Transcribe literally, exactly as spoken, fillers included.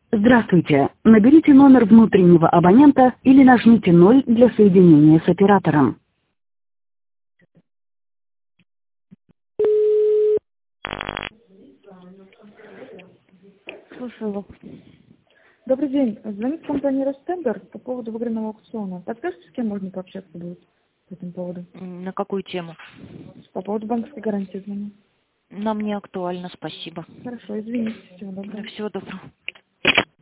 Здравствуйте. Наберите номер внутреннего абонента или нажмите ноль для соединения с оператором. Слушаю вас. Добрый день. Звонит компания Ростендер по поводу выигранного аукциона. Подскажите, с кем можно пообщаться будет по этому поводу? На какую тему? По поводу банковской гарантии звоню. Нам не актуально, спасибо. Хорошо, извините. Всего доброго. Всего доброго.